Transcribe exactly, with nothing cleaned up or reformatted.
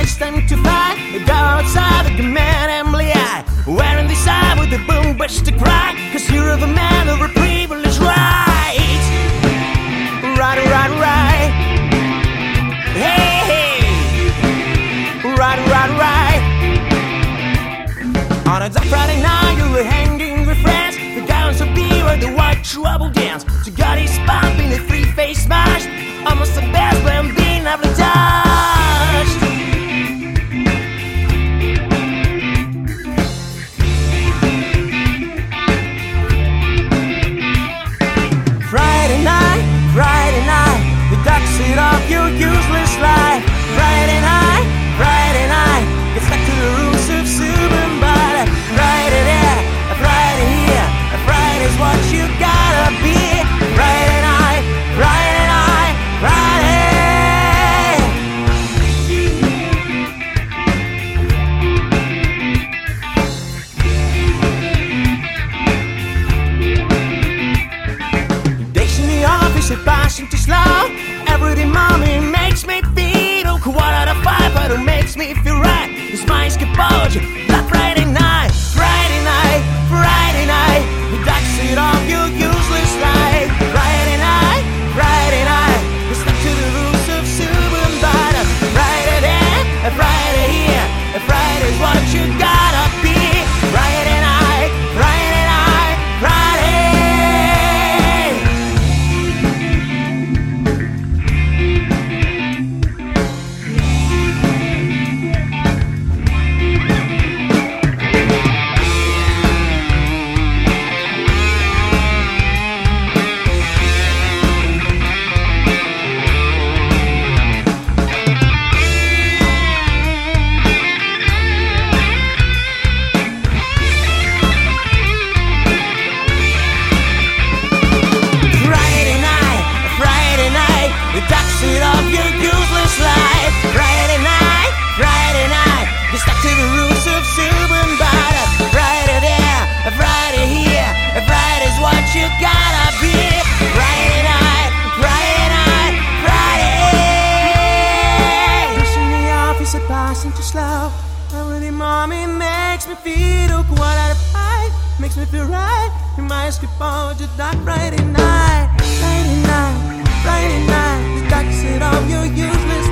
it's time to fight. Go outside the command Emily I wearing this eye with the boom brush to cry. Cause you're the man of a privileged right. Right, right, right. Hey, hey. Right, right, right. On a dark Friday night you were hanging with friends. The gowns of beer and the white trouble dance. So got his pump in a three-face smash. Almost the best when being never touched. Friday night, Friday night, the ducks sit off your useless life. Friday night, Friday night, get stuck to the rules of suburban. But Friday there, a Friday here, a Friday's what you gotta be. Friday night, Friday night, Friday. Days in the office are passing too slow. Every day mommy makes me feel one out of five, but it makes me feel right. It's my escapology. That Friday night, Friday night, Friday night, the ducks sit off your useless life. Friday night, Friday night, we're stuck to the rules of suburban. But a Friday there, a Friday here, a Friday's what you gotta be. Friday night, Friday night, Friday. The ducks sit off your useless life. Friday night, Friday night, you're stuck to the rules of suburban. But a Friday there, a Friday here, a Friday's what you gotta be. Friday night, Friday night, Friday. Days in the office are passing too slow. Every mommy makes me feel one out of five, makes me feel right. You might skip on just that Friday night, Friday night, Friday night. The ducks sit off your useless